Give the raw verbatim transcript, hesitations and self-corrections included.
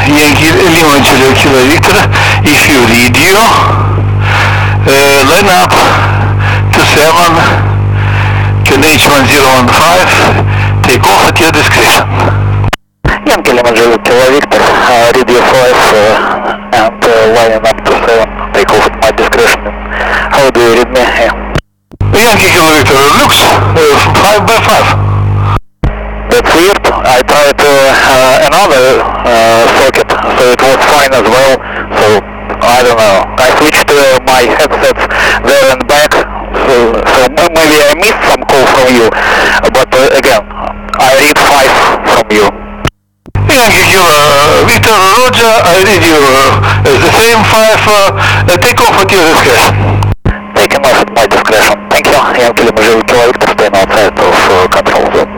Yankee Lima Kilo Kilo Victor, if you read you, uh, line up to seven, Q N H one zero one five, take off at your discretion. Yankee Lima Kilo Victor, uh, read you five uh, and uh, lining up to seven, take off at my discretion. How do you read me? Yeah. Yankee Kilo Victor, looks uh, five by five. That's weird. I tried uh, uh, another uh, socket, so it was fine as well. So I don't know. I switched uh, my headsets there and back. So, so maybe I missed some call from you. But uh, again, I read five from you. Yankee Kilo Victor Roger, I read you uh, the same five. Uh, take off at your discretion. Taking off at my discretion. Thank you. Yankee Lima Kilo Victor, staying outside of uh, control zone.